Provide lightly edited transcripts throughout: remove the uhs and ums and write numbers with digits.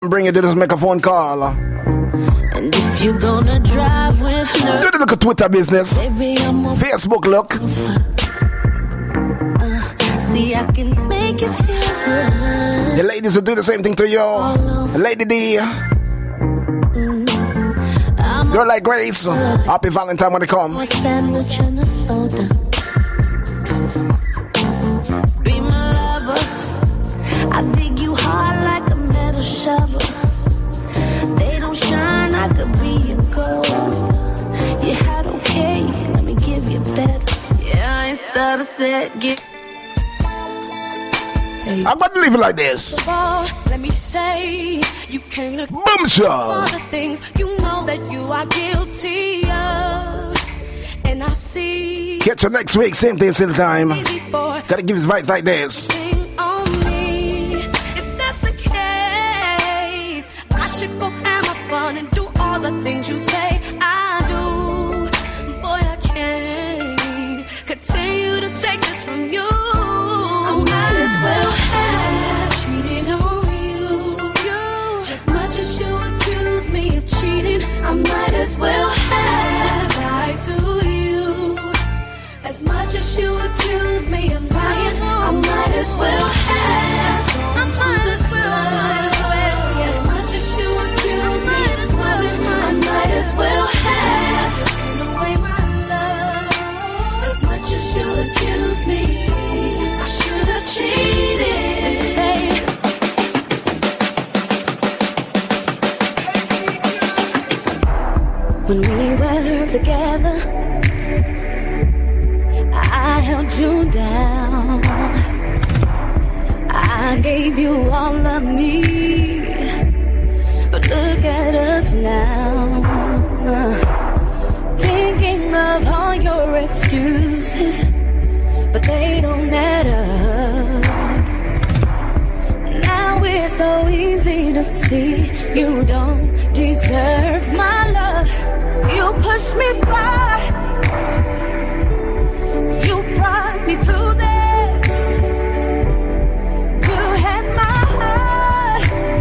something bring you to just make a phone call. And if you're gonna drive with her, do the look at Twitter business. Baby, Facebook look. See, I can make you feel good. The ladies will do the same thing to you. Lady D. Girl like Grace. Happy Valentine when they come. A sandwich and a soda. Be my lover. I dig you hard like a metal shovel. They don't shine, I could be your gold. You had okay, let me give you better. Yeah, I ain't started set, get. I'm about to leave it like this. Let me say, you came to boom shot. All the things you know that you are guilty of, and I see. Catch you next week, same day, same time. Gotta give his vibes like this. On me. If that's the case, I should go have my fun and do all the things you say I do. Boy, I can't continue to take this from you. I might as well have cheated on you. As much as you accuse me of cheating, I might as well have lied to you. As much as you accuse me of lying, I might as well have. I might as well. As much as you accuse me of loving, I might as well have taken away my love. As much as you accuse me, I should have cheated. Say. When we were together, I held you down. I gave you all of me. But look at us now. Thinking of all your excuses, but they don't add up. Now it's so easy to see you don't deserve my love. You pushed me by. You brought me to this. You had my heart,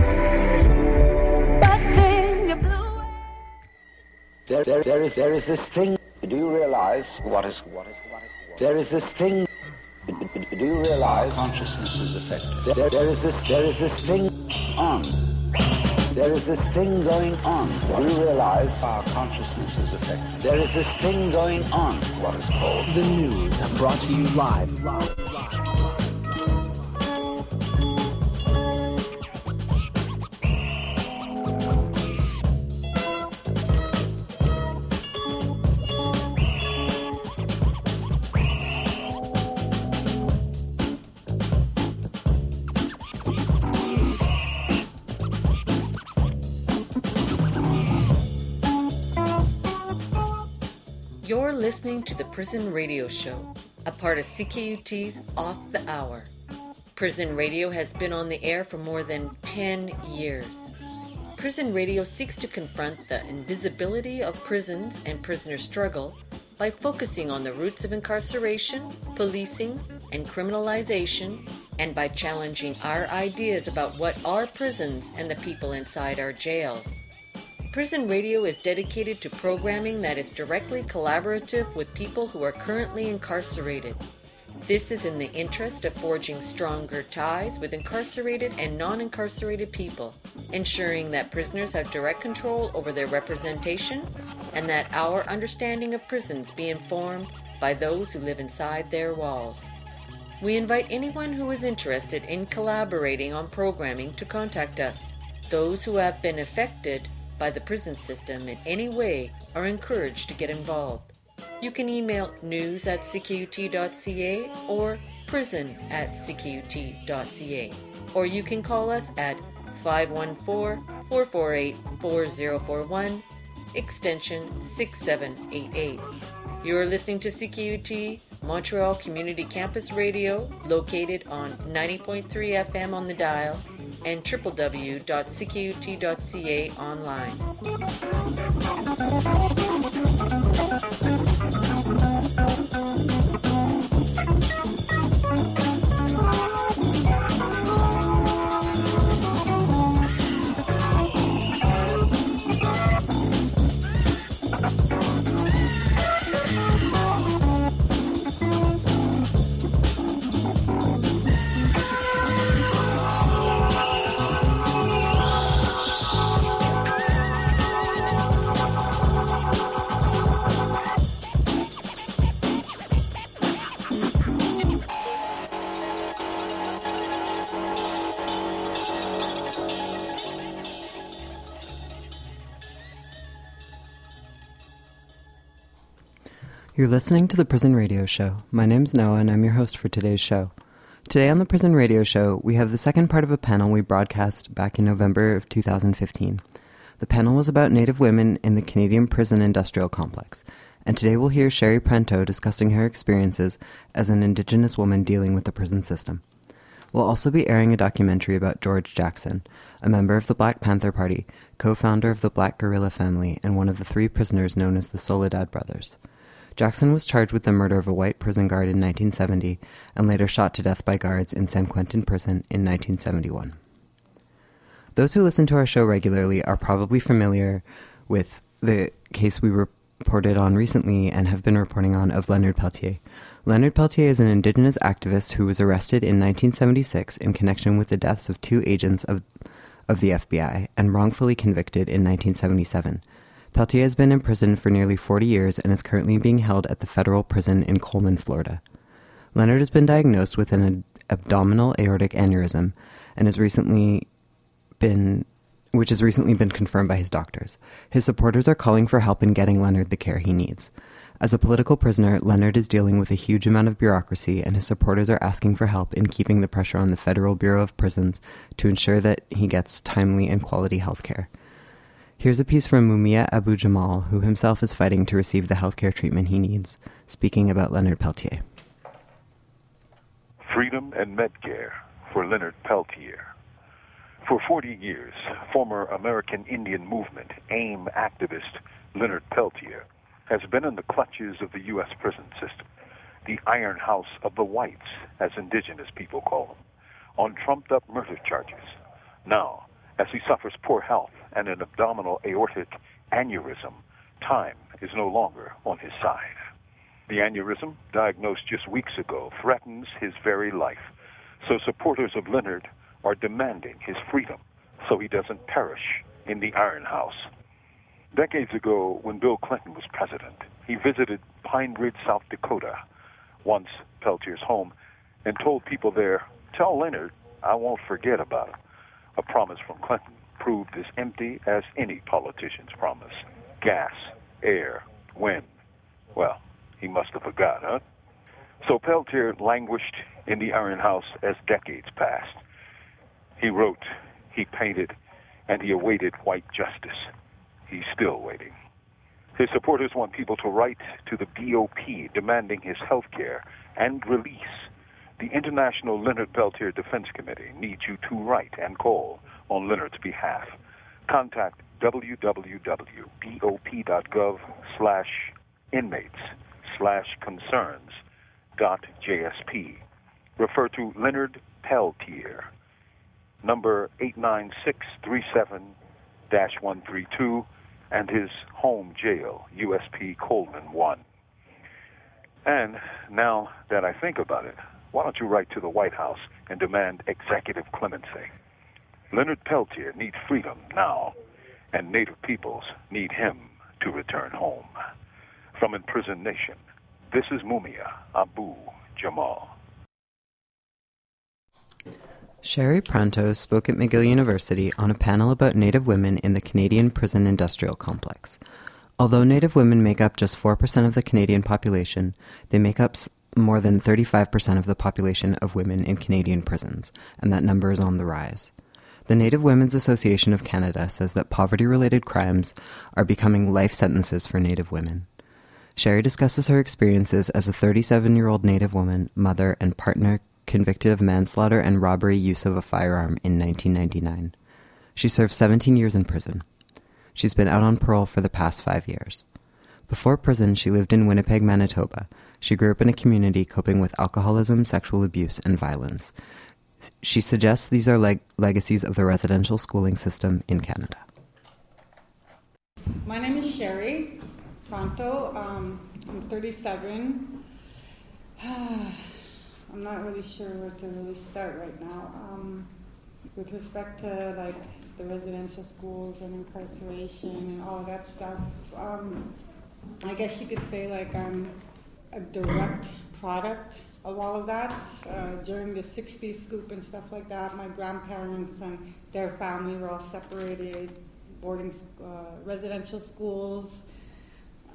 but then you blew it. There is this thing. Do you realize what is? There is this thing. Do you realize consciousness is affected? There is this thing on. There is this thing going on. Do you realize our consciousness is affected? There is this thing going on. What is called the news, brought to you live. You're listening to the Prison Radio Show, a part of CKUT's Off the Hour. Prison Radio has been on the air for more than 10 years. Prison Radio seeks to confront the invisibility of prisons and prisoner struggle by focusing on the roots of incarceration, policing, and criminalization, and by challenging our ideas about what are prisons and the people inside our jails. Prison Radio is dedicated to programming that is directly collaborative with people who are currently incarcerated. This is in the interest of forging stronger ties with incarcerated and non-incarcerated people, ensuring that prisoners have direct control over their representation and that our understanding of prisons be informed by those who live inside their walls. We invite anyone who is interested in collaborating on programming to contact us. Those who have been affected by the prison system in any way are encouraged to get involved. You can email news@ckut.ca or prison@ckut.ca, or you can call us at 514-448-4041, extension 6788. You're listening to CKUT Montreal Community Campus Radio, located on 90.3 FM on the dial and www.ckut.ca online. You're listening to the Prison Radio Show. My name's Noah, and I'm your host for today's show. Today on the Prison Radio Show, we have the second part of a panel we broadcast back in November of 2015. The panel was about Native women in the Canadian prison industrial complex, and today we'll hear Sherry Prento discussing her experiences as an Indigenous woman dealing with the prison system. We'll also be airing a documentary about George Jackson, a member of the Black Panther Party, co-founder of the Black Guerrilla family, and one of the 3 prisoners known as the Soledad Brothers. Jackson was charged with the murder of a white prison guard in 1970 and later shot to death by guards in San Quentin prison in 1971. Those who listen to our show regularly are probably familiar with the case we reported on recently and have been reporting on of Leonard Peltier. Leonard Peltier is an Indigenous activist who was arrested in 1976 in connection with the deaths of 2 agents of the FBI and wrongfully convicted in 1977. Peltier has been in prison for nearly 40 years and is currently being held at the federal prison in Coleman, Florida. Leonard has been diagnosed with an abdominal aortic aneurysm and has recently been confirmed by his doctors. His supporters are calling for help in getting Leonard the care he needs. As a political prisoner, Leonard is dealing with a huge amount of bureaucracy, and his supporters are asking for help in keeping the pressure on the Federal Bureau of Prisons to ensure that he gets timely and quality health care. Here's a piece from Mumia Abu-Jamal, who himself is fighting to receive the healthcare treatment he needs, speaking about Leonard Peltier. Freedom and Medcare for Leonard Peltier. For 40 years, former American Indian Movement AIM activist Leonard Peltier has been in the clutches of the U.S. prison system, the iron house of the whites, as Indigenous people call them, on trumped-up murder charges. Now, as he suffers poor health and an abdominal aortic aneurysm, time is no longer on his side. The aneurysm, diagnosed just weeks ago, threatens his very life, so supporters of Leonard are demanding his freedom so he doesn't perish in the iron house. Decades ago, when Bill Clinton was president, he visited Pine Ridge, South Dakota, once Peltier's home, and told people there, "Tell Leonard I won't forget about him." A promise from Clinton proved as empty as any politician's promise. Gas, air, wind. Well, he must have forgot, huh? So Peltier languished in the iron house as decades passed. He wrote, he painted, and he awaited white justice. He's still waiting. His supporters want people to write to the BOP demanding his health care and release. The International Leonard Peltier Defense Committee needs you to write and call on Leonard's behalf. Contact www.bop.gov/inmates/concerns.jsp. Refer to Leonard Peltier, number 89637-132, and his home jail, USP Coleman 1. And now that I think about it, why don't you write to the White House and demand executive clemency? Leonard Peltier needs freedom now, and Native peoples need him to return home. From Imprisoned Nation, this is Mumia Abu-Jamal. Sherry Prento spoke at McGill University on a panel about Native women in the Canadian prison industrial complex. Although Native women make up just 4% of the Canadian population, they make up more than 35% of the population of women in Canadian prisons, and that number is on the rise. The Native Women's Association of Canada says that poverty-related crimes are becoming life sentences for Native women. Sherry discusses her experiences as a 37-year-old Native woman, mother, and partner convicted of manslaughter and robbery use of a firearm in 1999. She served 17 years in prison. She's been out on parole for the past 5 years. Before prison, she lived in Winnipeg, Manitoba. She grew up in a community coping with alcoholism, sexual abuse, and violence. She suggests these are legacies of the residential schooling system in Canada. My name is Sherry Prento. I'm 37. I'm not really sure where to really start right now. With respect to the residential schools and incarceration and all of that stuff, I guess you could say I'm a direct product of all of that. During the 60s scoop and stuff like that, my grandparents and their family were all separated, boarding residential schools.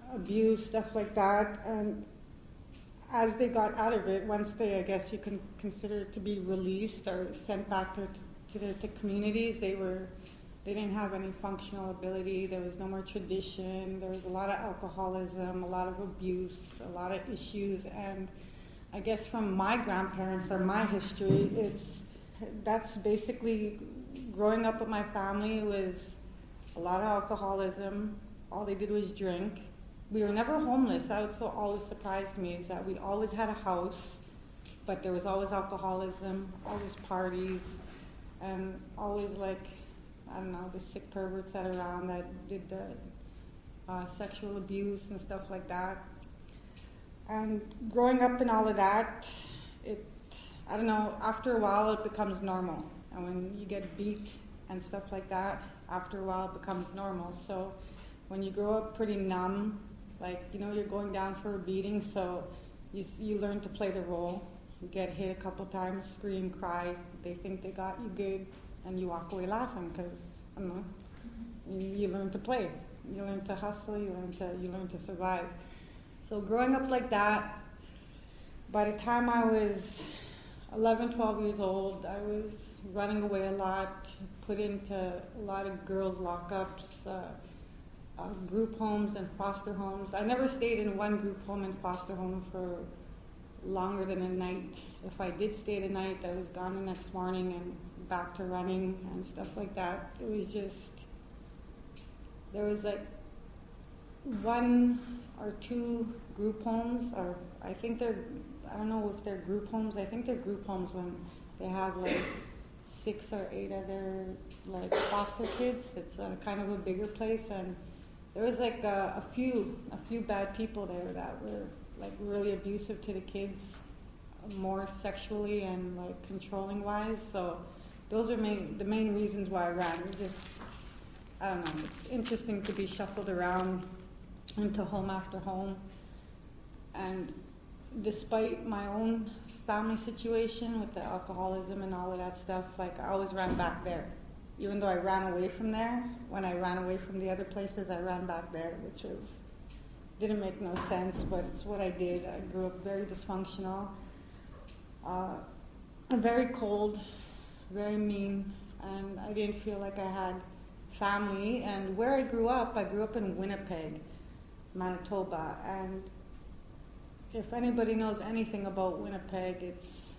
abuse, stuff like that. And as they got out of it, once they, I guess you can consider it to be released or sent back to the communities, they didn't have any functional ability. There was no more tradition. There was a lot of alcoholism, a lot of abuse, a lot of issues. And I guess from my grandparents or my history, that's basically growing up with my family was a lot of alcoholism. All they did was drink. We were never homeless. That was what always surprised me, is that we always had a house, but there was always alcoholism, always parties, and always like, I don't know, the sick perverts that are around that did the sexual abuse and stuff like that. And growing up in all of that, I don't know, after a while it becomes normal. And when you get beat and stuff like that, after a while it becomes normal. So when you grow up pretty numb, like, you're going down for a beating, so you learn to play the role. You get hit a couple times, scream, cry, they think they got you good, and you walk away laughing because, I don't know, you learn to play. You learn to hustle, you learn to survive. So growing up like that, by the time I was 11, 12 years old, I was running away a lot, put into a lot of girls' lockups, group homes and foster homes. I never stayed in one group home and foster home for longer than a night. If I did stay the night, I was gone the next morning and back to running and stuff like that. It was just, there was like 1 or 2 group homes, or I don't know if they're group homes. I think they're group homes when they have like 6 or 8 other like foster kids. It's kind of a bigger place, and there was like a few bad people there that were like really abusive to the kids, more sexually and like controlling wise. So those are the main reasons why I ran. Just, I don't know, it's interesting to be shuffled around into home after home. And despite my own family situation with the alcoholism and all of that stuff, like I always ran back there. Even though I ran away from there, when I ran away from the other places, I ran back there, which didn't make no sense, but it's what I did. I grew up very dysfunctional, very cold, very mean, and I didn't feel like I had family. And where I grew up in Winnipeg, Manitoba, and if anybody knows anything about Winnipeg, it's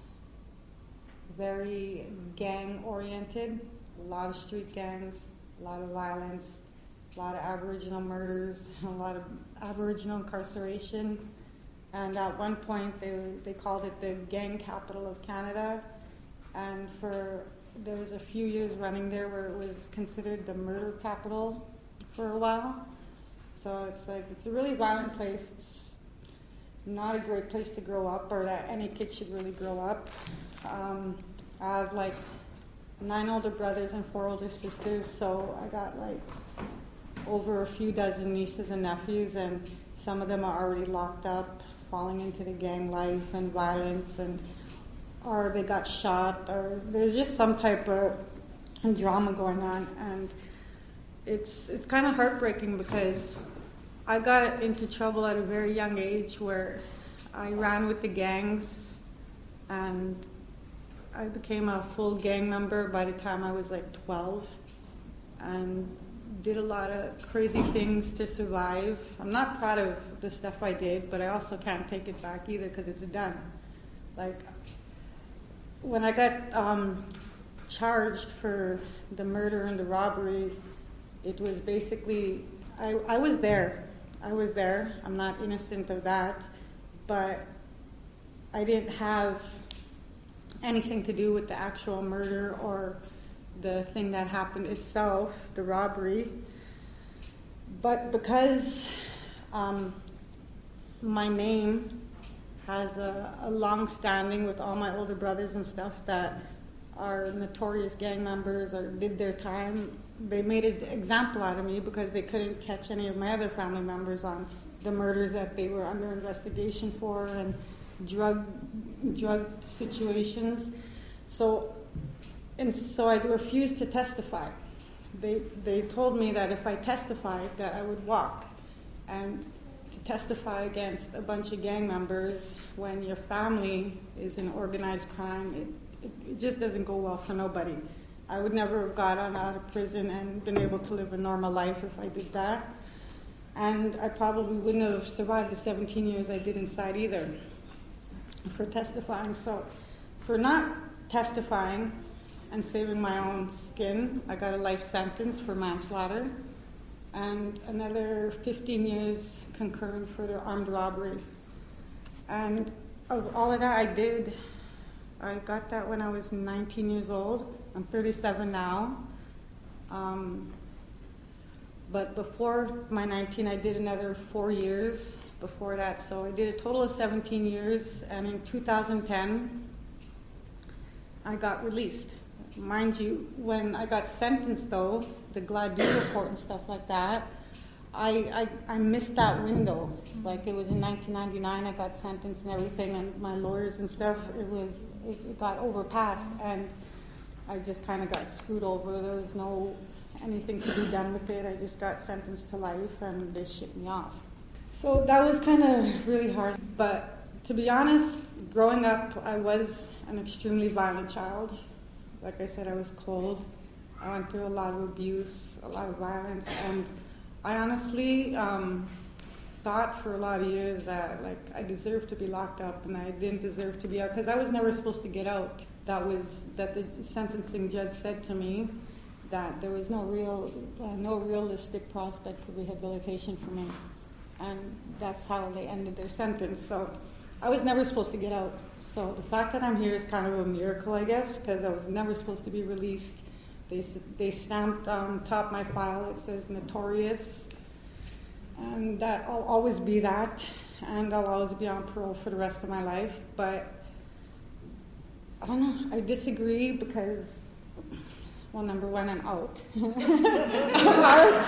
very gang-oriented. A lot of street gangs, a lot of violence, a lot of Aboriginal murders, a lot of Aboriginal incarceration. And at one point, they called it the gang capital of Canada. And there was a few years running there where it was considered the murder capital for a while. So it's a really violent place. It's not a great place to grow up, or that any kid should really grow up. I have like 9 older brothers and 4 older sisters, so I got like over a few dozen nieces and nephews, and some of them are already locked up, falling into the gang life and violence, or they got shot, or there's just some type of drama going on. And it's kind of heartbreaking because I got into trouble at a very young age where I ran with the gangs, and I became a full gang member by the time I was like 12, and did a lot of crazy things to survive. I'm not proud of the stuff I did, but I also can't take it back either because it's done. Like, when I got charged for the murder and the robbery, it was basically, I was there. I'm not innocent of that, but I didn't have anything to do with the actual murder or the thing that happened itself, the robbery. But because my name has a long standing with all my older brothers and stuff that are notorious gang members or did their time, they made an example out of me because they couldn't catch any of my other family members on the murders that they were under investigation for and drug situations. So I refused to testify. They told me that if I testified that I would walk. And to testify against a bunch of gang members when your family is in organized crime, it just doesn't go well for nobody. I would never have gotten out of prison and been able to live a normal life if I did that. And I probably wouldn't have survived the 17 years I did inside either for testifying. So for not testifying and saving my own skin, I got a life sentence for manslaughter and another 15 years concurrent for the armed robbery. And of all of that I got that when I was 19 years old. I'm 37 now. But before my 19, I did another 4 years before that. So I did a total of 17 years. And in 2010, I got released. Mind you, when I got sentenced, though, the Gladue report and stuff like that, I missed that window. Like, it was in 1999, I got sentenced and everything, and my lawyers and stuff, it got overpassed, and I just kind of got screwed over. There was no anything to be done with it. I just got sentenced to life, and they shipped me off. So that was kind of really hard. But to be honest, growing up, I was an extremely violent child. Like I said, I was cold. I went through a lot of abuse, a lot of violence, and I honestly thought for a lot of years that I deserved to be locked up and I didn't deserve to be out because I was never supposed to get out. That the sentencing judge said to me that there was no realistic prospect for rehabilitation for me, and that's how they ended their sentence. So I was never supposed to get out. So the fact that I'm here is kind of a miracle, I guess, because I was never supposed to be released. They stamped on top of my file, it says notorious, and that I'll always be that, and I'll always be on parole for the rest of my life. But I don't know, I disagree because, well, number one, I'm out. I'm out.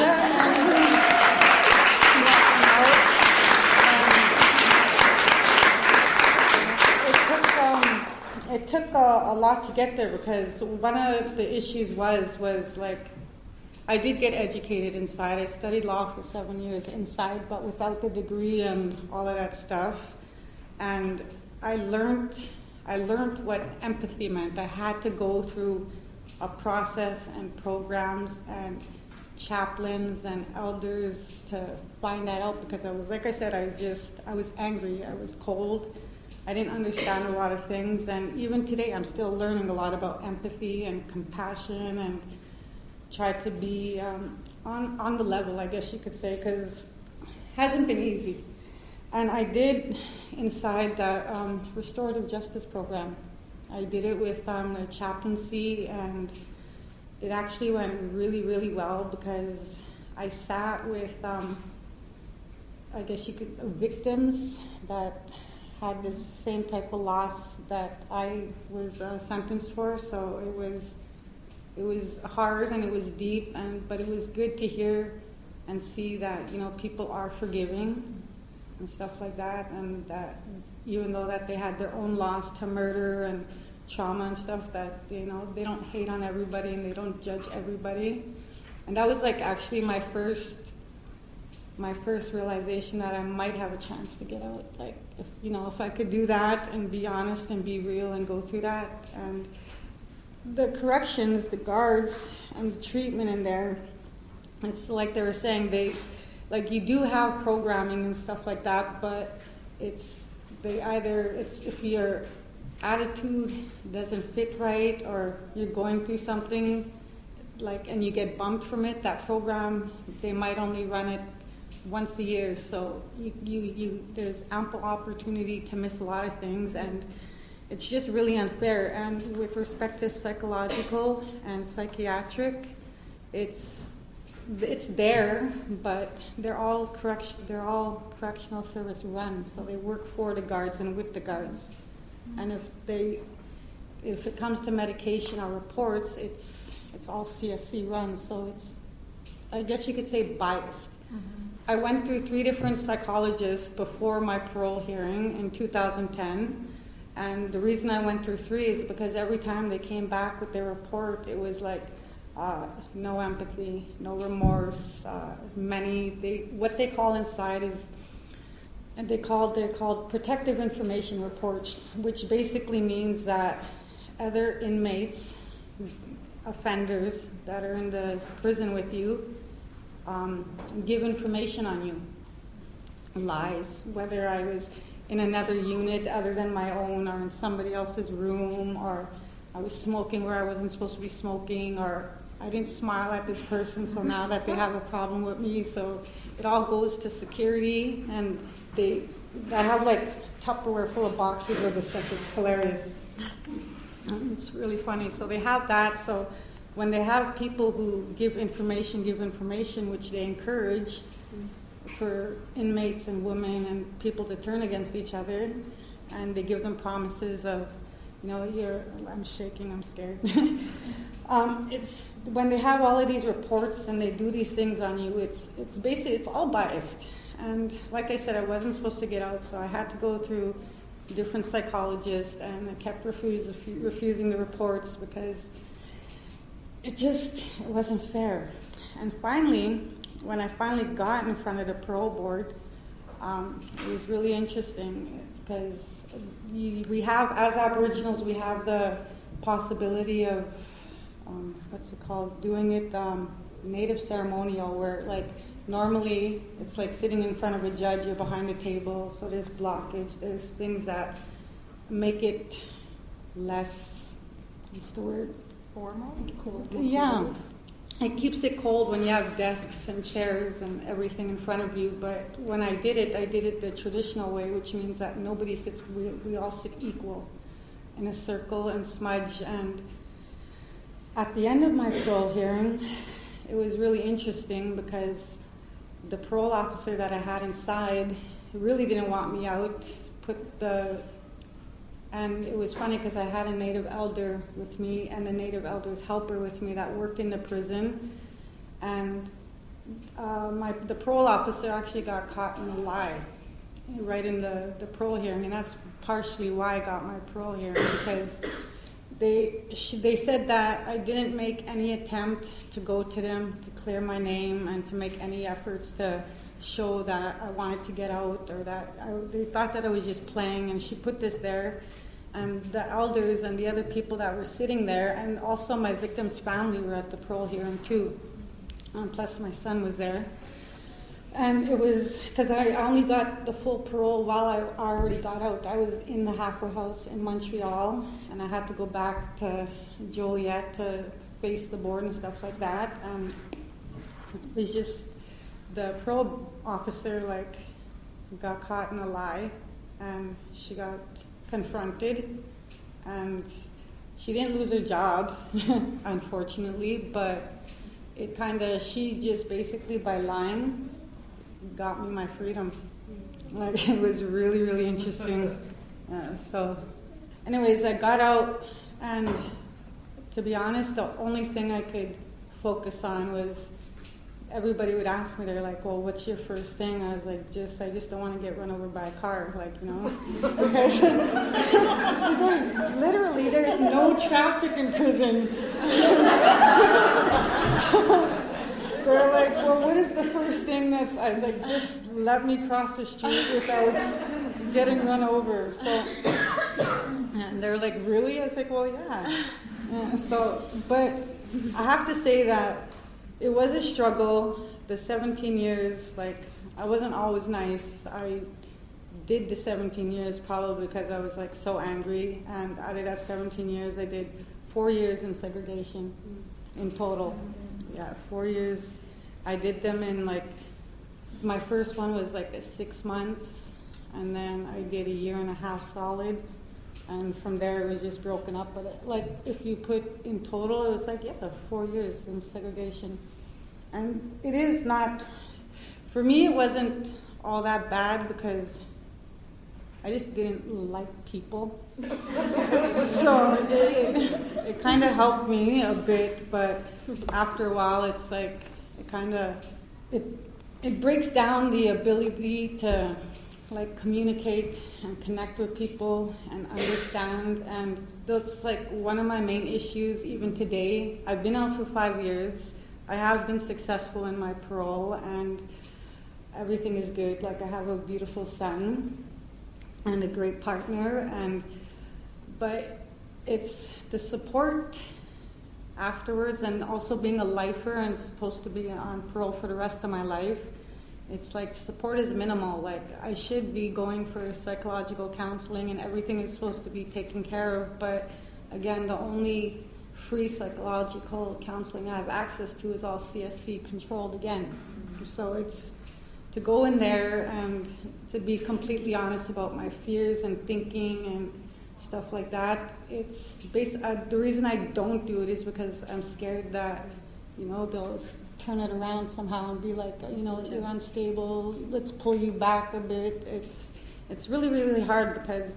It took a lot to get there because one of the issues was like, I did get educated inside. I studied law for 7 years inside, but without the degree and all of that stuff. And I learned what empathy meant. I had to go through a process and programs and chaplains and elders to find that out because I was, like I said, I was angry. I was cold. I didn't understand a lot of things, and even today I'm still learning a lot about empathy and compassion and try to be on the level, I guess you could say, because it hasn't been easy. And I did inside the restorative justice program. I did it with a chaplaincy, and it actually went really, really well because I sat with, I guess you could, victims that had the same type of loss that I was sentenced for. So it was hard and it was deep, but it was good to hear and see that people are forgiving and stuff like that, and that even though that they had their own loss to murder and trauma and stuff, that they don't hate on everybody and they don't judge everybody. And that was actually my first realization that I might have a chance to get out. If I could do that and be honest and be real and go through that. And the corrections, the guards, and the treatment in there, it's like they were saying, you do have programming and stuff like that, but it's if your attitude doesn't fit right or you're going through something and you get bumped from it, that program, they might only run it once a year, so there's ample opportunity to miss a lot of things, and it's just really unfair. And with respect to psychological and psychiatric, it's there, but they're all correctional service run, so they work for the guards and with the guards. And if it comes to medication or reports, it's all CSC run, so it's, I guess you could say, biased. Mm-hmm. I went through 3 different psychologists before my parole hearing in 2010, and the reason I went through 3 is because every time they came back with their report, it was like, no empathy, no remorse. What they call inside is, and they're called protective information reports, which basically means that other inmates, offenders that are in the prison with you, give information on you, lies, whether I was in another unit other than my own, or in somebody else's room, or I was smoking where I wasn't supposed to be smoking, or I didn't smile at this person, so now that they have a problem with me. So it all goes to security, and I have like Tupperware full of boxes of this stuff. It's hilarious. It's really funny. So they have that. So when they have people who give information, which they encourage for inmates and women and people to turn against each other, and they give them promises of, I'm shaking, I'm scared. It's when they have all of these reports and they do these things on you, it's basically, it's all biased. And like I said, I wasn't supposed to get out, so I had to go through different psychologists, and I kept refusing the reports because it wasn't fair. And finally, when I finally got in front of the parole board, it was really interesting because we have, as Aboriginals, we have the possibility of, doing it native ceremonial, where like normally it's like sitting in front of a judge, you're behind a table, so there's blockage, there's things that make it less, what's the word? Formal? Cold. Yeah. It keeps it cold when you have desks and chairs and everything in front of you, but when I did it the traditional way, which means that nobody sits, we all sit equal in a circle and smudge. And at the end of my parole hearing, it was really interesting because the parole officer that I had inside really didn't want me out, and it was funny because I had a native elder with me and a native elder's helper with me that worked in the prison. And the parole officer actually got caught in a lie right in the parole hearing. And that's partially why I got my parole hearing, because they said that I didn't make any attempt to go to them to clear my name and to make any efforts to show that I wanted to get out, or that they thought that I was just playing. And she put this there, and the elders and the other people that were sitting there, and also my victim's family were at the parole hearing too, plus my son was there. And it was because I only got the full parole while I already got out. I was in the halfway house in Montreal, and I had to go back to Joliet to face the board and stuff like that. And it was just, the parole officer got caught in a lie, and she got confronted, and she didn't lose her job, unfortunately, but she just basically by lying got me my freedom. It was really, really interesting. So anyways, I got out, and to be honest, the only thing I could focus on was, everybody would ask me, they're like, well, what's your first thing? I was like, I just don't want to get run over by a car, because there's no traffic in prison. So they're like, well, what is the first thing I was like, just let me cross the street without getting run over. So, and they're like, really? I was like, well, yeah. So, but I have to say that it was a struggle. The 17 years, I wasn't always nice. I did the 17 years probably because I was so angry. And out of that 17 years, I did 4 years in segregation in total. Yeah, 4 years. I did them in my first one was 6 months, and then I did a year and a half solid. And from there, it was just broken up. But if you put in total, it was 4 years in segregation. And it is not, for me, it wasn't all that bad because I just didn't like people. So it kind of helped me a bit, but after a while, it's it breaks down the ability to like communicate and connect with people and understand, and that's like one of my main issues even today. I've been out for 5 years. I have been successful in my parole and everything is good. Like I have a beautiful son and a great partner, but it's the support afterwards, and also being a lifer and supposed to be on parole for the rest of my life. It's like support is minimal. Like I should be going for psychological counseling and everything is supposed to be taken care of, but again, the only free psychological counseling I have access to is all CSC controlled again. So it's to go in there and to be completely honest about my fears and thinking and stuff like that. It's the reason I don't do it is because I'm scared that, they'll turn it around somehow and be like, you're unstable, let's pull you back a bit. It's really, really hard because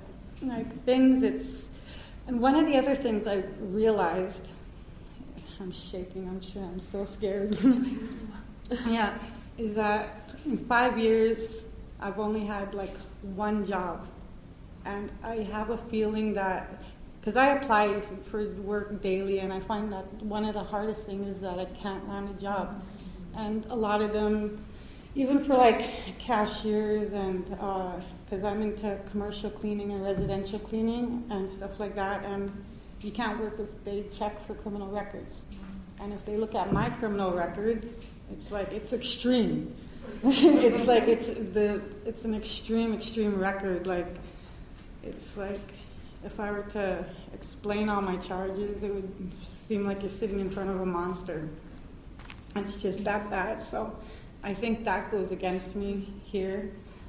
and one of the other things I realized, I'm shaking, I'm sure, I'm so scared. Yeah, is that in 5 years, I've only had like one job. And I have a feeling that, because I apply for work daily, and I find that one of the hardest things is that I can't land a job. And a lot of them, even for like cashiers and, because I'm into commercial cleaning and residential cleaning and stuff like that, and you can't work if they check for criminal records. And if they look at my criminal record, it's like, it's extreme. It's like, it's an extreme record. Like, it's like, if I were to explain all my charges, it would seem like you're sitting in front of a monster. It's just that bad. So I think that goes against me here.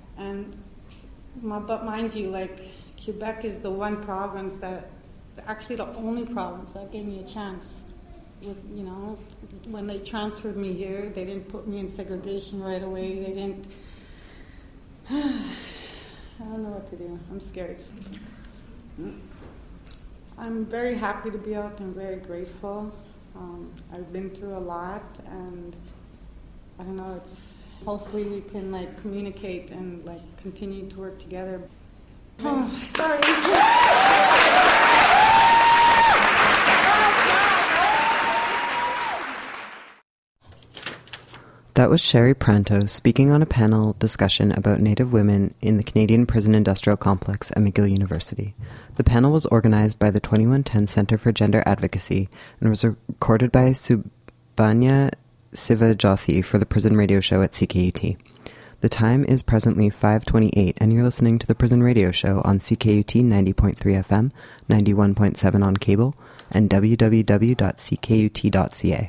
But mind you, like, Quebec is the one province actually the only province that gave me a chance. When they transferred me here, they didn't put me in segregation right away. They didn't. I don't know what to do. I'm scared. I'm very happy to be out and very grateful. I've been through a lot, and I don't know, hopefully we can like communicate and like continue to work together. Oh, sorry. That was Sherry Pranto speaking on a panel discussion about Native women in the Canadian Prison Industrial Complex at McGill University. The panel was organized by the 2110 Centre for Gender Advocacy and was recorded by Subhanya Sivajothi for the Prison Radio Show at CKUT. The time is presently 5:28, and you're listening to the Prison Radio Show on CKUT 90.3 FM, 91.7 on cable, and www.ckut.ca.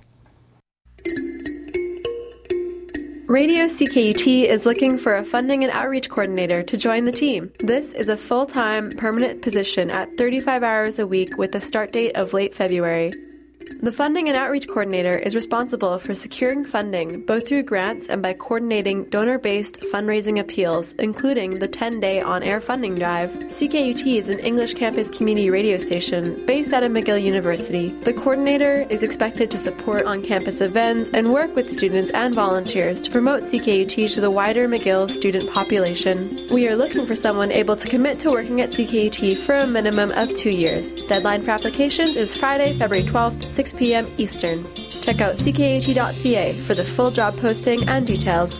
Radio CKUT is looking for a funding and outreach coordinator to join the team. This is a full-time, permanent position at 35 hours a week with a start date of late February. The funding and outreach coordinator is responsible for securing funding both through grants and by coordinating donor-based fundraising appeals, including the 10-day on-air funding drive. CKUT is an English campus community radio station based out of McGill University. The coordinator is expected to support on-campus events and work with students and volunteers to promote CKUT to the wider McGill student population. We are looking for someone able to commit to working at CKUT for a minimum of 2 years. Deadline for applications is Friday, February 12th, 6 p.m. Eastern. Check out ckut.ca for the full job posting and details.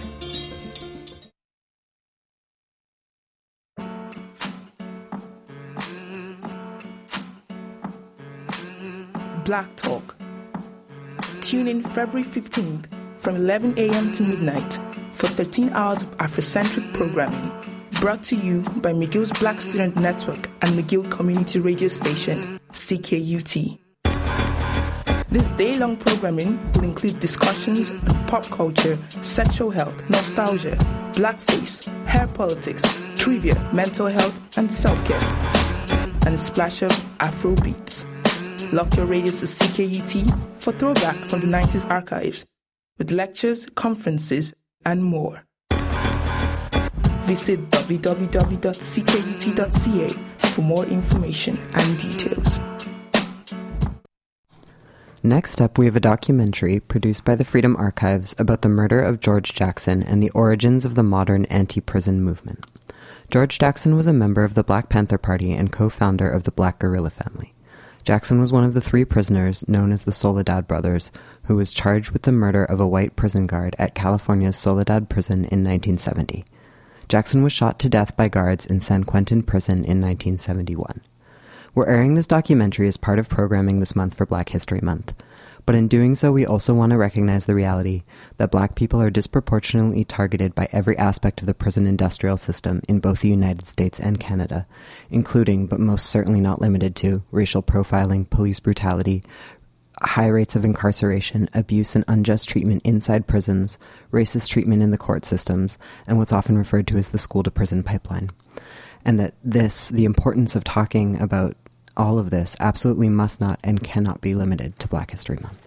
Black Talk. Tune in February 15th from 11 a.m. to midnight for 13 hours of Afrocentric programming, brought to you by McGill's Black Student Network and McGill Community Radio Station, CKUT. This day-long programming will include discussions on pop culture, sexual health, nostalgia, blackface, hair politics, trivia, mental health, and self-care, and a splash of Afro beats. Lock your radios to CKUT for throwback from the 90s archives, with lectures, conferences, and more. Visit www.ckut.ca for more information and details. Next up, we have a documentary produced by the Freedom Archives about the murder of George Jackson and the origins of the modern anti-prison movement. George Jackson was a member of the Black Panther Party and co-founder of the Black Guerrilla family. Jackson was one of the 3 prisoners, known as the Soledad Brothers, who was charged with the murder of a white prison guard at California's Soledad Prison in 1970. Jackson was shot to death by guards in San Quentin Prison in 1971. We're airing this documentary as part of programming this month for Black History Month. But in doing so, we also want to recognize the reality that Black people are disproportionately targeted by every aspect of the prison industrial system in both the United States and Canada, including, but most certainly not limited to, racial profiling, police brutality, high rates of incarceration, abuse and unjust treatment inside prisons, racist treatment in the court systems, and what's often referred to as the school-to-prison pipeline. And that the importance of talking about all of this absolutely must not and cannot be limited to Black History Month.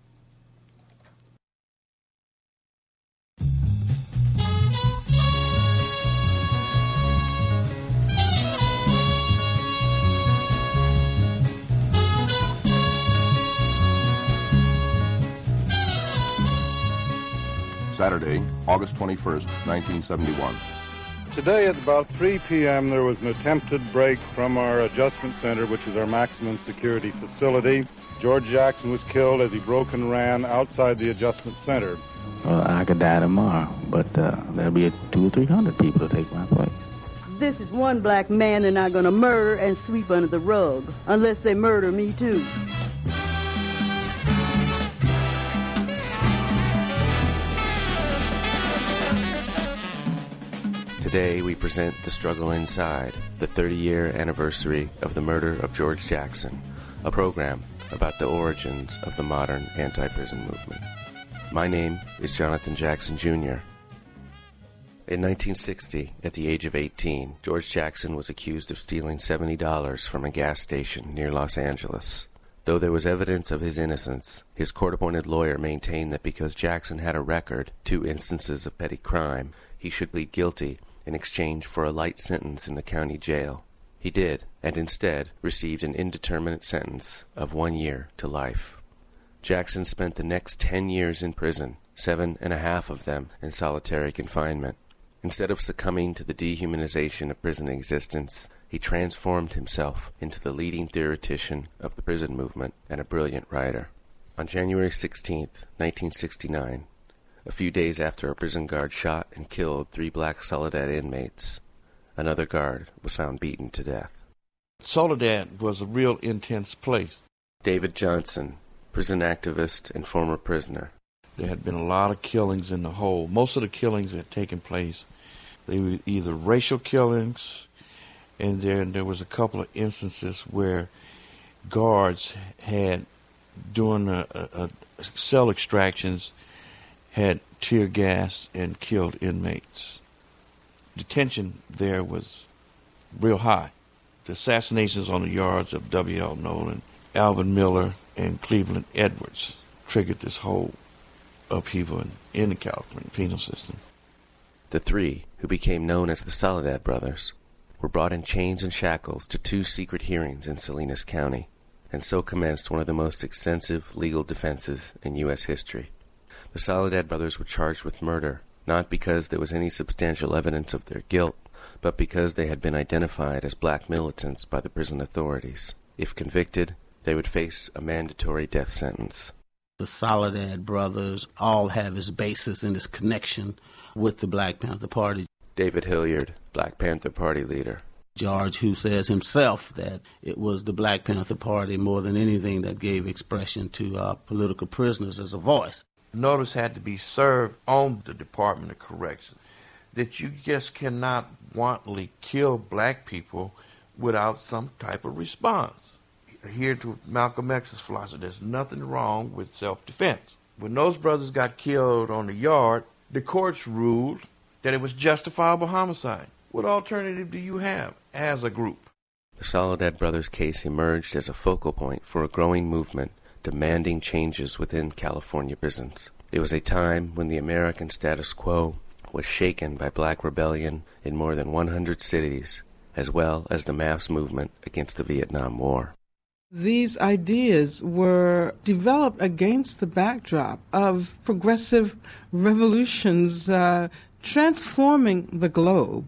Saturday, August 21st, 1971. Today at about 3 p.m. there was an attempted break from our adjustment center, which is our maximum security facility. George Jackson was killed as he broke and ran outside the adjustment center. Well, I could die tomorrow, but there'll be 200 or 300 people to take my place. This is one black man they're not going to murder and sweep under the rug, unless they murder me too. Today we present The Struggle Inside, the 30-year anniversary of the murder of George Jackson, a program about the origins of the modern anti-prison movement. My name is Jonathan Jackson, Jr. In 1960, at the age of 18, George Jackson was accused of stealing $70 from a gas station near Los Angeles. Though there was evidence of his innocence, his court-appointed lawyer maintained that because Jackson had a record, 2 instances of petty crime, he should plead guilty in exchange for a light sentence in the county jail. He did, and instead received an indeterminate sentence of 1 year to life. Jackson spent the next 10 years in prison, 7.5 of them in solitary confinement. Instead of succumbing to the dehumanization of prison existence, he transformed himself into the leading theoretician of the prison movement and a brilliant writer. On January 16, 1969, a few days after a prison guard shot and killed 3 black Soledad inmates, another guard was found beaten to death. Soledad was a real intense place. David Johnson, prison activist and former prisoner. There had been a lot of killings in the hole. Most of the killings had taken place. They were either racial killings, and then there was a couple of instances where guards had, during cell extractions, had tear gas and killed inmates. The tension there was real high. The assassinations on the yards of W.L. Nolan, Alvin Miller, and Cleveland Edwards triggered this whole upheaval in the California penal system. The 3, who became known as the Soledad Brothers, were brought in chains and shackles to 2 secret hearings in Salinas County, and so commenced one of the most extensive legal defenses in U.S. history. The Soledad Brothers were charged with murder, not because there was any substantial evidence of their guilt, but because they had been identified as black militants by the prison authorities. If convicted, they would face a mandatory death sentence. The Soledad Brothers all have its basis in this connection with the Black Panther Party. David Hilliard, Black Panther Party leader. George, who says himself that it was the Black Panther Party more than anything that gave expression to political prisoners as a voice. Notice had to be served on the Department of Corrections that you just cannot wantonly kill black people without some type of response. Adhere to Malcolm X's philosophy, there's nothing wrong with self-defense. When those brothers got killed on the yard, the courts ruled that it was justifiable homicide. What alternative do you have as a group? The Soledad Brothers case emerged as a focal point for a growing movement demanding changes within California prisons. It was a time when the American status quo was shaken by black rebellion in more than 100 cities, as well as the mass movement against the Vietnam War. These ideas were developed against the backdrop of progressive revolutions transforming the globe.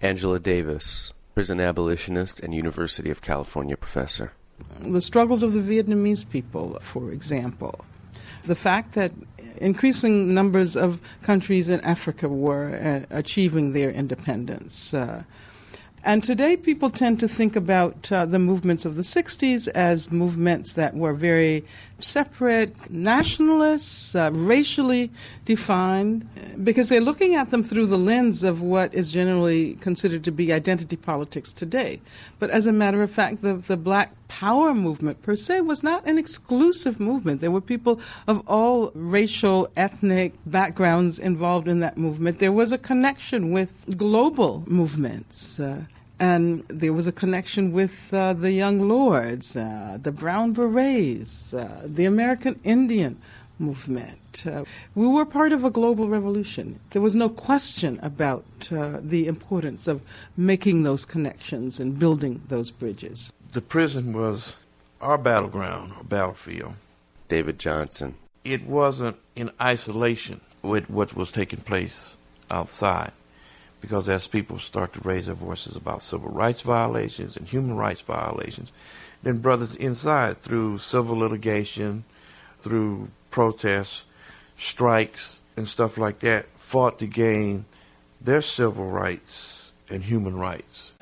Angela Davis, prison abolitionist and University of California professor. The struggles of the Vietnamese people, for example. The fact that increasing numbers of countries in Africa were achieving their independence. And today people tend to think about the movements of the 60s as movements that were very separate, nationalists, racially defined, because they're looking at them through the lens of what is generally considered to be identity politics today. But as a matter of fact, the Black Power movement per se was not an exclusive movement. There were people of all racial, ethnic backgrounds involved in that movement. There was a connection with global movements. And there was a connection with the Young Lords, the Brown Berets, the American Indian movement. We were part of a global revolution. There was no question about the importance of making those connections and building those bridges. The prison was our battleground, our battlefield. David Johnson. It wasn't in isolation with what was taking place outside, because as people start to raise their voices about civil rights violations and human rights violations, then brothers inside, through civil litigation, through protests, strikes, and stuff like that, fought to gain their civil rights and human rights.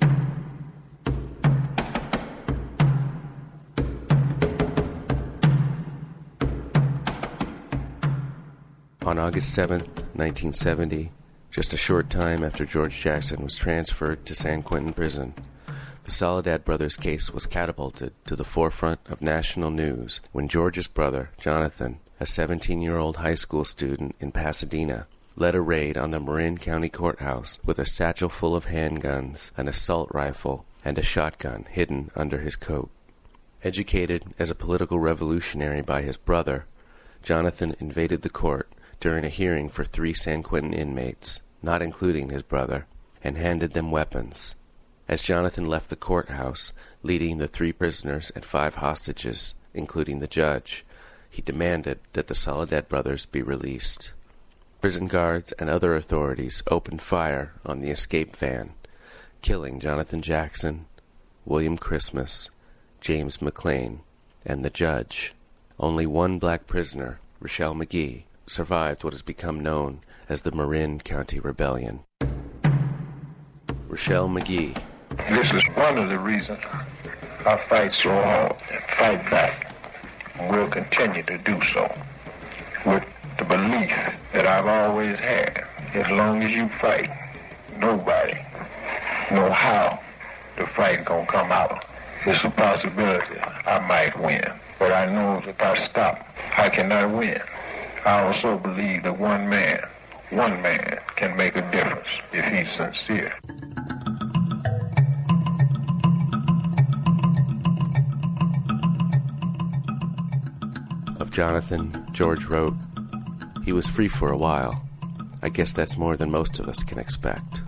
On August 7, 1970, just a short time after George Jackson was transferred to San Quentin Prison, the Soledad brothers' case was catapulted to the forefront of national news when George's brother, Jonathan, a 17-year-old high school student in Pasadena, led a raid on the Marin County Courthouse with a satchel full of handguns, an assault rifle, and a shotgun hidden under his coat. Educated as a political revolutionary by his brother, Jonathan invaded the court during a hearing for 3 San Quentin inmates, not including his brother, and handed them weapons. As Jonathan left the courthouse, leading the 3 prisoners and 5 hostages, including the judge, he demanded that the Soledad brothers be released. Prison guards and other authorities opened fire on the escape van, killing Jonathan Jackson, William Christmas, James McLean, and the judge. Only one black prisoner, Rochelle McGee, survived what has become known as the Marin County Rebellion. Rochelle McGee. This is one of the reasons I fight so hard and fight back, and will continue to do so, with the belief that I've always had. As long as you fight, nobody know how the fight gonna come out. It's a possibility I might win, but I know if I stop, I cannot win. I also believe that one man can make a difference if he's sincere. Of Jonathan, George wrote, "He was free for a while. I guess that's more than most of us can expect."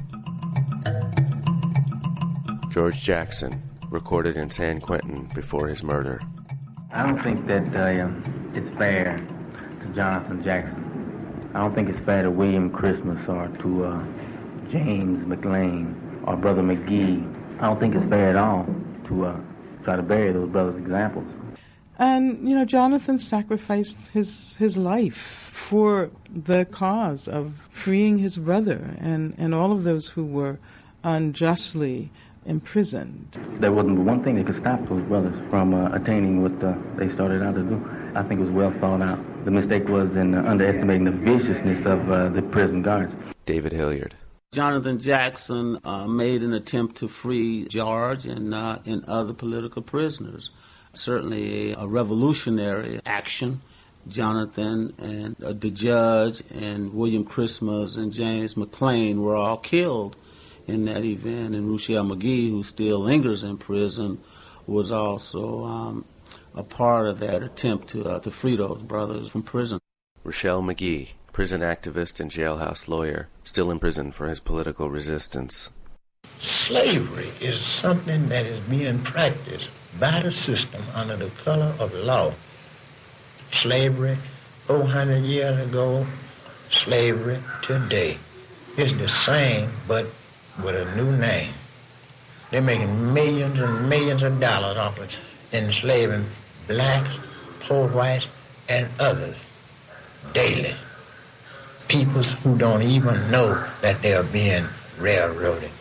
George Jackson, recorded in San Quentin before his murder. I don't think that it's fair to Jonathan Jackson. I don't think it's fair to William Christmas or to James McLean or Brother McGee. I don't think it's fair at all to try to bury those brothers' examples. And, Jonathan sacrificed his life for the cause of freeing his brother and all of those who were unjustly imprisoned. There wasn't one thing that could stop those brothers from attaining what they started out to do. I think it was well thought out. The mistake was in underestimating the viciousness of the prison guards. David Hilliard. Jonathan Jackson made an attempt to free George and other political prisoners. Certainly a revolutionary action. Jonathan and the judge and William Christmas and James McLean were all killed in that event. And Rochelle McGee, who still lingers in prison, was also a part of that attempt to free those brothers from prison. Rochelle McGee, prison activist and jailhouse lawyer, still in prison for his political resistance. Slavery is something that is being practiced by the system under the color of law. Slavery 400 years ago, slavery today. It's the same, but with a new name. They're making millions and millions of dollars off of enslaving blacks, poor whites, and others daily. Peoples who don't even know that they are being railroaded.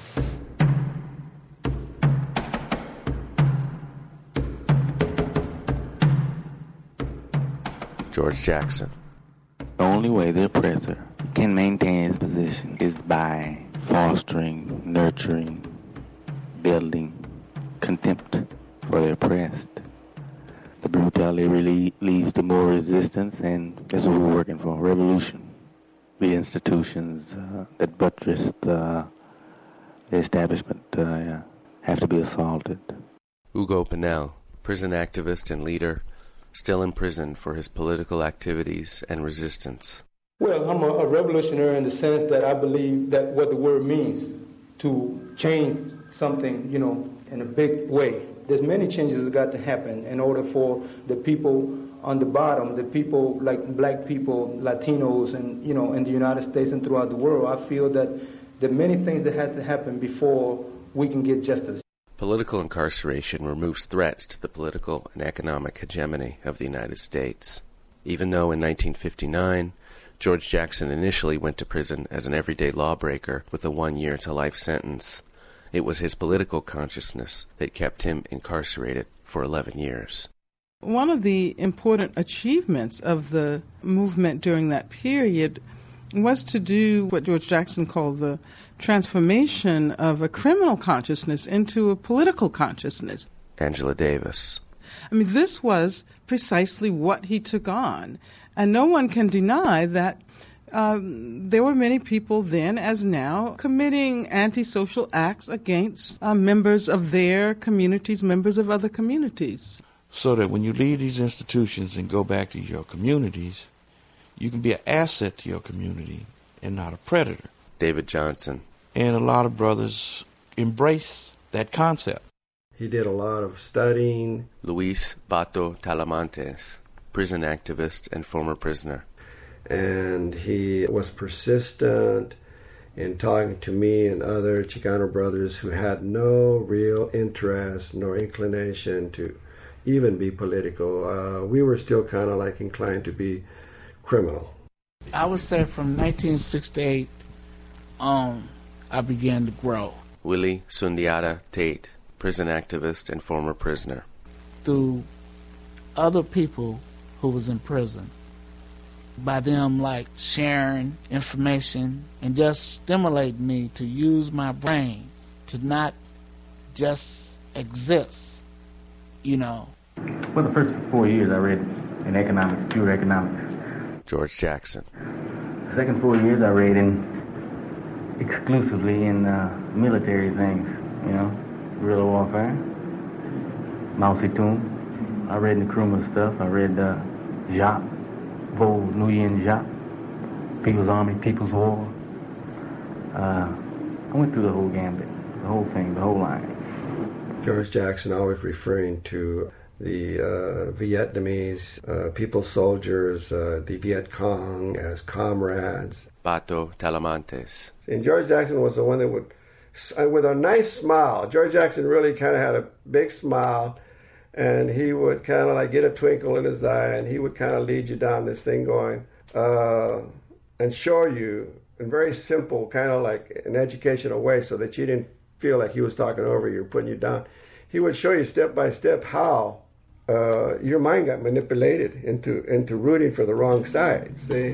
George Jackson. The only way the oppressor can maintain his position is by fostering, nurturing, building contempt for the oppressed. The brutality really leads to more resistance, and that's what we're working for, revolution. The institutions that buttress the establishment have to be assaulted. Hugo Pinel, prison activist and leader, still in prison for his political activities and resistance. Well, I'm a revolutionary in the sense that I believe that what the word means, to change something, in a big way. There's many changes that got to happen in order for the people on the bottom, the people like black people, Latinos, and, in the United States and throughout the world. I feel that there are many things that has to happen before we can get justice. Political incarceration removes threats to the political and economic hegemony of the United States. Even though in 1959, George Jackson initially went to prison as an everyday lawbreaker with a 1-year-to-life sentence, it was his political consciousness that kept him incarcerated for 11 years. One of the important achievements of the movement during that period was to do what George Jackson called the transformation of a criminal consciousness into a political consciousness. Angela Davis. I mean, this was precisely what he took on. And no one can deny that there were many people then, as now, committing antisocial acts against members of their communities, members of other communities. So that when you leave these institutions and go back to your communities, you can be an asset to your community and not a predator. David Johnson. And a lot of brothers embrace that concept. He did a lot of studying. Luis Bato Talamantes, prison activist and former prisoner. And he was persistent in talking to me and other Chicano brothers who had no real interest nor inclination to even be political. We were still kind of like inclined to be criminal. I would say from 1968 on, I began to grow. Willie Sundiata Tate, prison activist and former prisoner. Through other people who was in prison, by them like sharing information and just stimulating me to use my brain to not just exist, Well, the first 4 years I read in economics, pure economics. George Jackson. The second 4 years I read exclusively in military things, guerrilla warfare, Mao Zedong. I read Nkrumah stuff. I read Jacques, Vo Nguyen Jacques, People's Army, People's War. I went through the whole gambit, the whole thing, the whole line. George Jackson always referring to the Vietnamese people soldiers, the Viet Cong, as comrades. Bato Talamantes. And George Jackson was the one that would, with a nice smile, George Jackson really kind of had a big smile, and he would kind of like get a twinkle in his eye, and he would kind of lead you down this thing going, and show you in very simple, kind of like an educational way, so that you didn't feel like he was talking over you or putting you down. He would show you step by step how your mind got manipulated into rooting for the wrong side, see?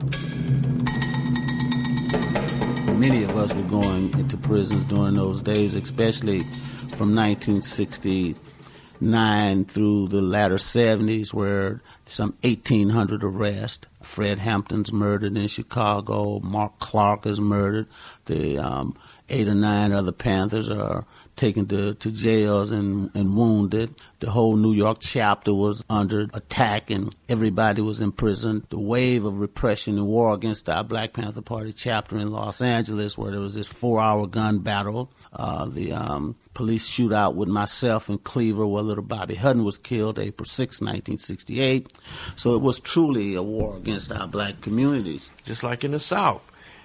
Many of us were going into prisons during those days, especially from 1969 through the latter 70s, where some 1,800 arrests. Fred Hampton's murdered in Chicago. Mark Clark is murdered. The 8 or 9 other Panthers are taken to jails and wounded. The whole New York chapter was under attack and everybody was in prison. The wave of repression and war against our Black Panther Party chapter in Los Angeles, where there was this 4-hour gun battle. The police shootout with myself and Cleaver, where little Bobby Hutton was killed April 6, 1968. So it was truly a war against our black communities. Just like in the South.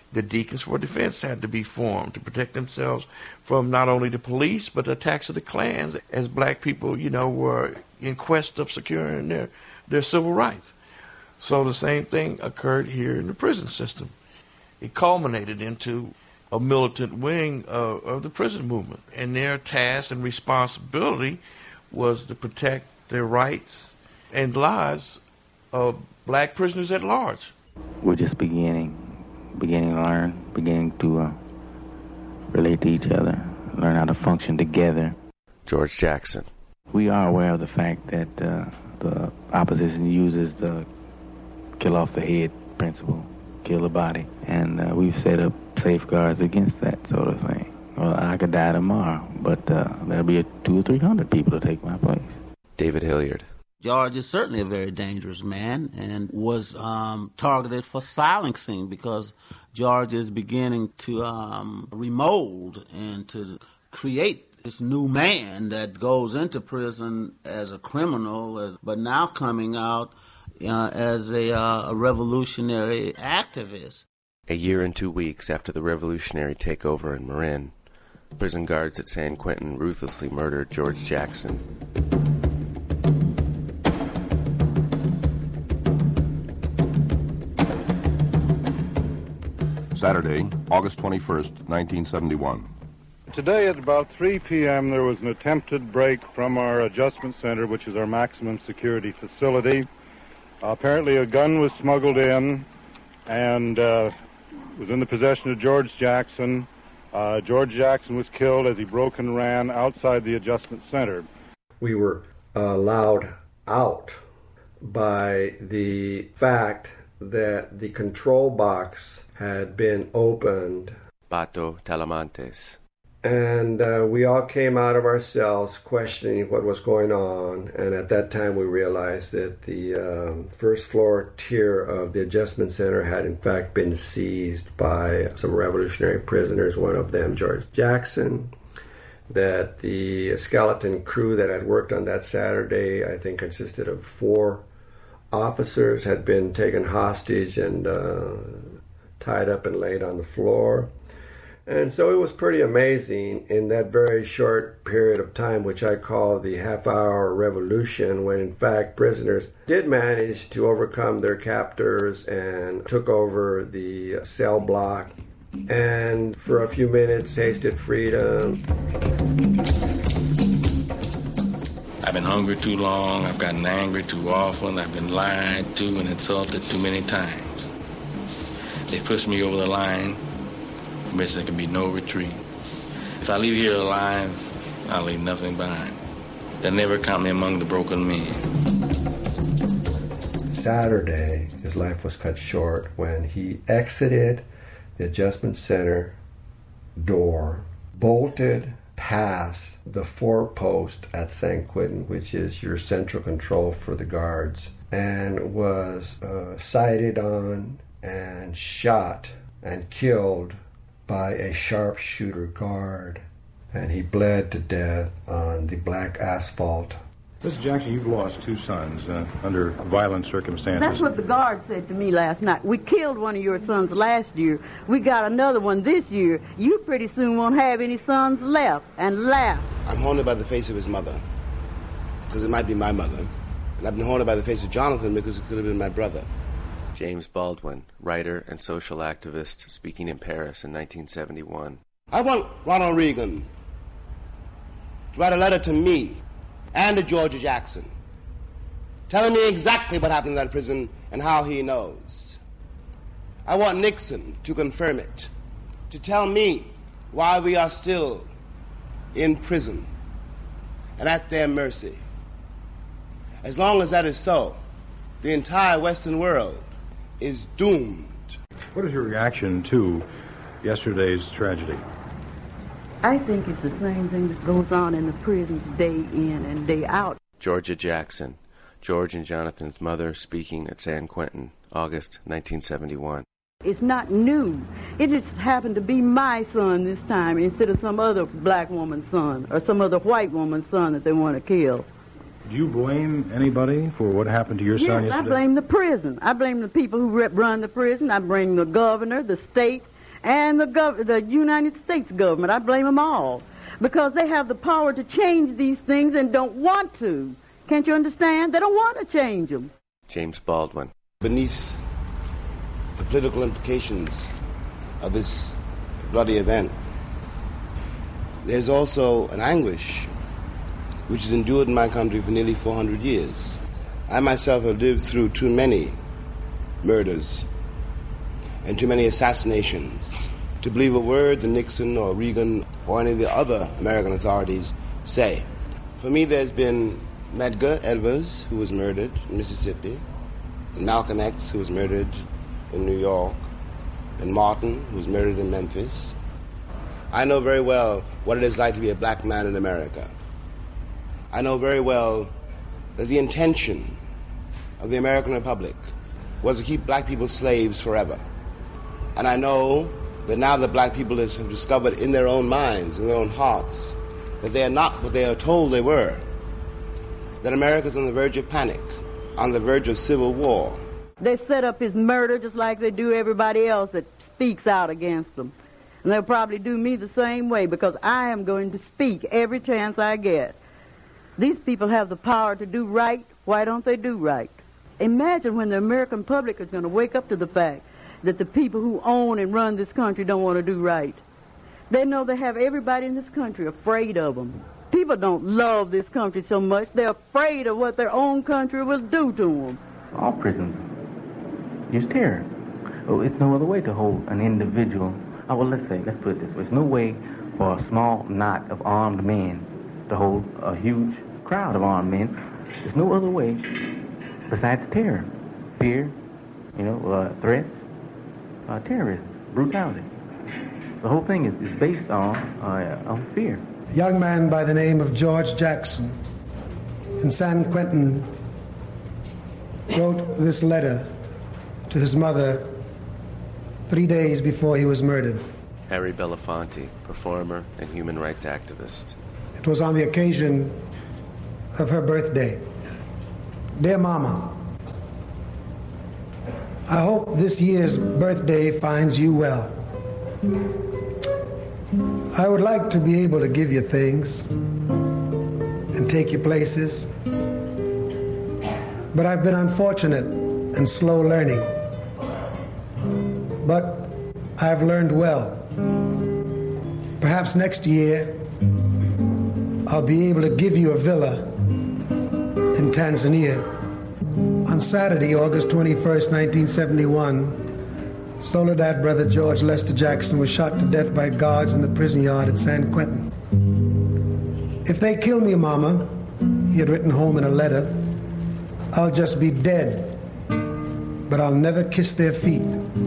The Deacons for Defense had to be formed to protect themselves from not only the police, but the attacks of the clans, as black people, were in quest of securing their civil rights. So the same thing occurred here in the prison system. It culminated into a militant wing of the prison movement, and their task and responsibility was to protect the rights and lives of black prisoners at large. We're just beginning to learn, beginning to relate to each other, learn how to function together. George Jackson. We are aware of the fact that the opposition uses the kill off the head principle, kill the body, and we've set up safeguards against that sort of thing. Well, I could die tomorrow, but there'll be 200 or 300 people to take my place. David Hilliard. George is certainly a very dangerous man and was targeted for silencing because George is beginning to remold and to create this new man that goes into prison as a criminal, but now coming out as a revolutionary activist. A year and 2 weeks after the revolutionary takeover in Marin, prison guards at San Quentin ruthlessly murdered George Jackson. Saturday, August 21st, 1971. Today at about 3 p.m. there was an attempted break from our adjustment center, which is our maximum security facility. Apparently a gun was smuggled in and was in the possession of George Jackson. George Jackson was killed as he broke and ran outside the adjustment center. We were allowed out by the fact that the control box had been opened. Pato Talamantes. And we all came out of our cells questioning what was going on. And at that time we realized that the first floor tier of the adjustment center had in fact been seized by some revolutionary prisoners, one of them George Jackson. That the skeleton crew that had worked on that Saturday, I think consisted of 4 officers, had been taken hostage and tied up and laid on the floor. And so it was pretty amazing in that very short period of time, which I call the half-hour revolution, when in fact prisoners did manage to overcome their captors and took over the cell block and for a few minutes tasted freedom. I've been hungry too long, I've gotten angry too often, I've been lied to and insulted too many times. They pushed me over the line. From which there can be no retreat. If I leave here alive, I'll leave nothing behind. They'll never count me among the broken men. Saturday, his life was cut short when he exited the adjustment center door, bolted past the 4-post at San Quentin, which is your central control for the guards, and was sighted on and shot and killed by a sharpshooter guard, and he bled to death on the black asphalt. Mr. Jackson, you've lost 2 sons under violent circumstances. That's what the guard said to me last night. We killed one of your sons last year. We got another one this year. You pretty soon won't have any sons left, and laugh. I'm haunted by the face of his mother, because it might be my mother. And I've been haunted by the face of Jonathan because it could have been my brother. James Baldwin, writer and social activist, speaking in Paris in 1971. I want Ronald Reagan to write a letter to me and to George Jackson, telling me exactly what happened in that prison and how he knows. I want Nixon to confirm it, to tell me why we are still in prison and at their mercy. As long as that is so, the entire Western world is doomed. What is your reaction to yesterday's tragedy? I think it's the same thing that goes on in the prisons day in and day out. Georgia Jackson, George and Jonathan's mother, speaking at San Quentin, August 1971. It's not new. It just happened to be my son this time instead of some other black woman's son or some other white woman's son that they want to kill. Do you blame anybody for what happened to your son yesterday? I blame the prison. I blame the people who run the prison. I blame the governor, the state, and the United States government. I blame them all because they have the power to change these things and don't want to. Can't you understand? They don't want to change them. James Baldwin. Beneath the political implications of this bloody event, there's also an anguish which has endured in my country for nearly 400 years. I myself have lived through too many murders and too many assassinations to believe a word that Nixon or Reagan or any of the other American authorities say. For me, there's been Medgar Evers, who was murdered in Mississippi, and Malcolm X, who was murdered in New York, and Martin, who was murdered in Memphis. I know very well what it is like to be a black man in America. I know very well that the intention of the American Republic was to keep black people slaves forever. And I know that now that black people have discovered in their own minds, in their own hearts, that they are not what they are told they were, that America's on the verge of panic, on the verge of civil war. They set up his murder just like they do everybody else that speaks out against them. And they'll probably do me the same way because I am going to speak every chance I get. These people have the power to do right. Why don't they do right? Imagine when the American public is going to wake up to the fact that the people who own and run this country don't want to do right. They know they have everybody in this country afraid of them. People don't love this country so much. They're afraid of what their own country will do to them. All prisons use terror. Oh, it's no other way to hold an individual. Oh, well, let's put it this way. There's no way for a small knot of armed men to hold a huge crowd of armed men. There's no other way besides terror, fear, threats, terrorism, brutality. The whole thing is based on fear. A young man by the name of George Jackson in San Quentin wrote this letter to his mother 3 days before he was murdered. Harry Belafonte, performer and human rights activist. It was on the occasion of her birthday. Dear Mama, I hope this year's birthday finds you well. I would like to be able to give you things and take you places, but I've been unfortunate and slow learning. But I've learned well. Perhaps next year I'll be able to give you a villa in Tanzania. On Saturday, August 21st, 1971, Soledad brother George Lester Jackson was shot to death by guards in the prison yard at San Quentin. If they kill me, Mama, he had written home in a letter, I'll just be dead, but I'll never kiss their feet.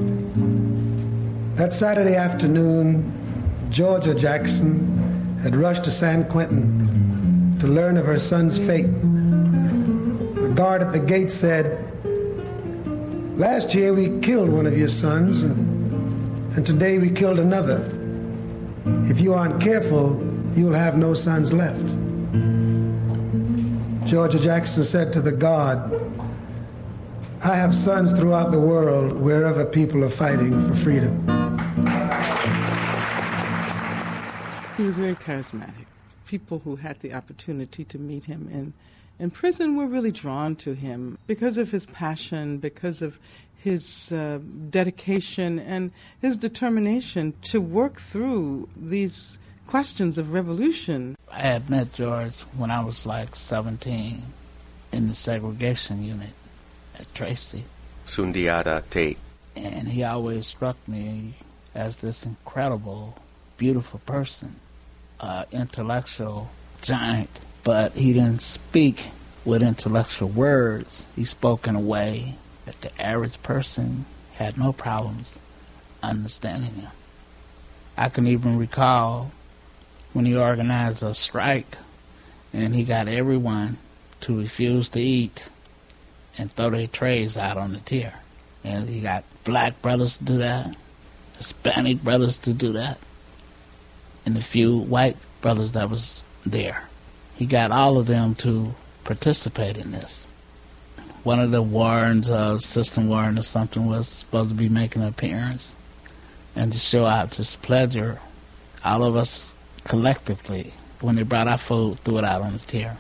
That Saturday afternoon, Georgia Jackson had rushed to San Quentin to learn of her son's fate. The guard at the gate said, "Last year we killed one of your sons, and today we killed another. If you aren't careful, you'll have no sons left." Georgia Jackson said to the guard, "I have sons throughout the world wherever people are fighting for freedom." He was very charismatic. People who had the opportunity to meet him in prison were really drawn to him because of his passion, because of his dedication and his determination to work through these questions of revolution. I had met George when I was like 17 in the segregation unit at Tracy. Sundiata Tate. And he always struck me as this incredible, beautiful person, intellectual giant. But he didn't speak with intellectual words. He spoke in a way that the average person had no problems understanding him. I can even recall when he organized a strike and he got everyone to refuse to eat and throw their trays out on the tier. And he got black brothers to do that, Hispanic brothers to do that, and the few white brothers that was there. He got all of them to participate in this. One of the Warrens, Assistant Warren or something, was supposed to be making an appearance. and to show our displeasure, all of us collectively, when they brought our food, threw it out on the tier.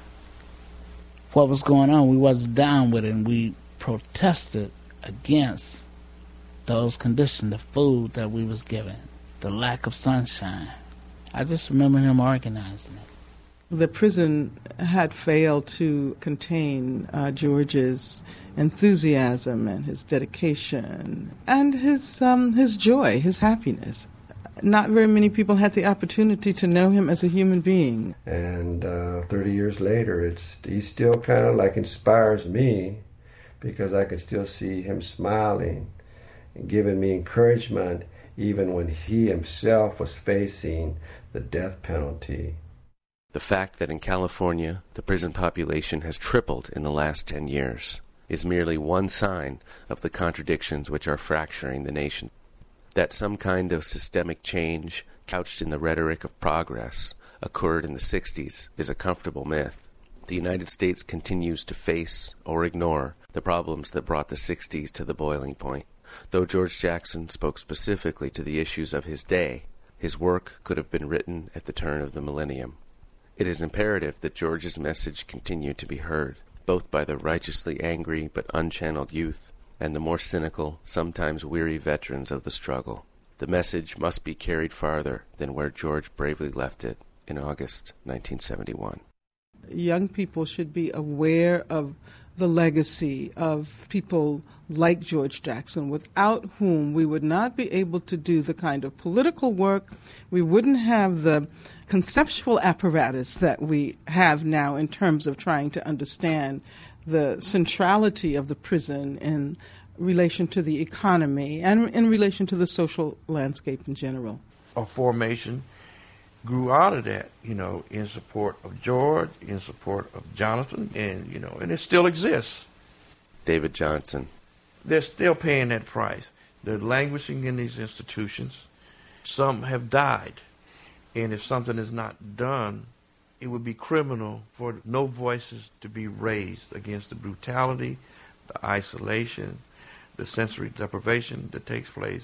What was going on, we wasn't down with it, and we protested against those conditions, the food that we was given, the lack of sunshine. I just remember him organizing it. The prison had failed to contain George's enthusiasm and his dedication and his joy, his happiness. Not very many people had the opportunity to know him as a human being. And 30 years later, he still kind of like inspires me, because I can still see him smiling and giving me encouragement even when he himself was facing the death penalty. The fact that in California the prison population has tripled in the last 10 years is merely one sign of the contradictions which are fracturing the nation. That some kind of systemic change, couched in the rhetoric of progress, occurred in the 60s is a comfortable myth. The United States continues to face or ignore the problems that brought the 60s to the boiling point. Though George Jackson spoke specifically to the issues of his day, his work could have been written at the turn of the millennium. It is imperative that George's message continue to be heard, both by the righteously angry but unchanneled youth and the more cynical, sometimes weary veterans of the struggle. The message must be carried farther than where George bravely left it in August 1971. Young people should be aware of the legacy of people like George Jackson, without whom we would not be able to do the kind of political work, we wouldn't have the conceptual apparatus that we have now in terms of trying to understand the centrality of the prison in relation to the economy and in relation to the social landscape in general. A formation grew out of that, in support of George, in support of Jonathan, and it still exists. David Johnson. They're still paying that price. They're languishing in these institutions. Some have died. And if something is not done, it would be criminal for no voices to be raised against the brutality, the isolation, the sensory deprivation that takes place,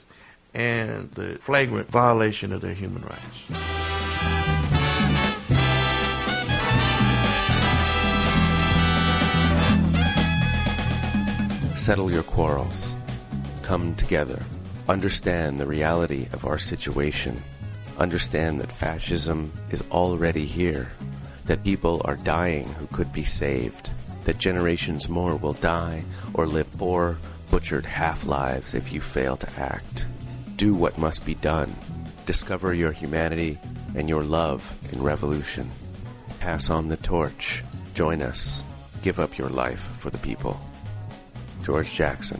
and the flagrant violation of their human rights. Settle your quarrels. Come together. Understand the reality of our situation. Understand that fascism is already here. That people are dying who could be saved. That generations more will die or live poor, butchered half-lives if you fail to act. Do what must be done. Discover your humanity and your love in revolution. Pass on the torch. Join us. Give up your life for the people. George Jackson.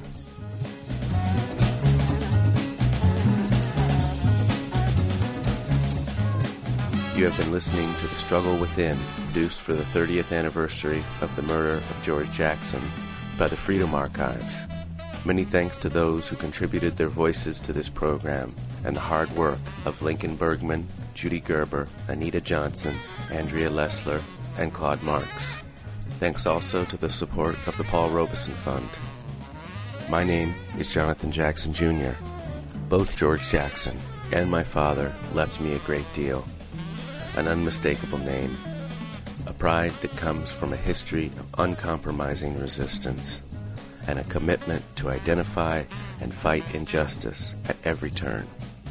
You have been listening to The Struggle Within, produced for the 30th anniversary of the murder of George Jackson by the Freedom Archives. Many thanks to those who contributed their voices to this program and the hard work of Lincoln Bergman, Judy Gerber, Anita Johnson, Andrea Lessler, and Claude Marks. Thanks also to the support of the Paul Robeson Fund. My name is Jonathan Jackson Jr. Both George Jackson and my father left me a great deal. An unmistakable name, a pride that comes from a history of uncompromising resistance, and a commitment to identify and fight injustice at every turn.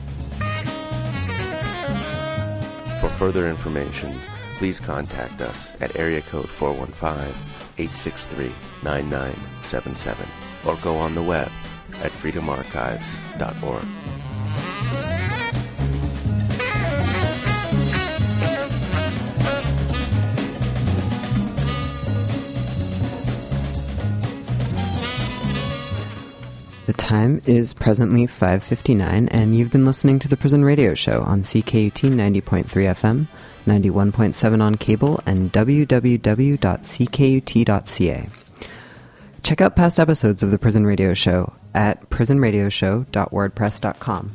For further information, please contact us at area code 415-863-9977 or go on the web at freedomarchives.org. The time is presently 5:59, and you've been listening to the Prison Radio Show on CKUT 90.3 FM, 91.7 on cable, and www.ckut.ca. Check out past episodes of the Prison Radio Show at prisonradioshow.wordpress.com.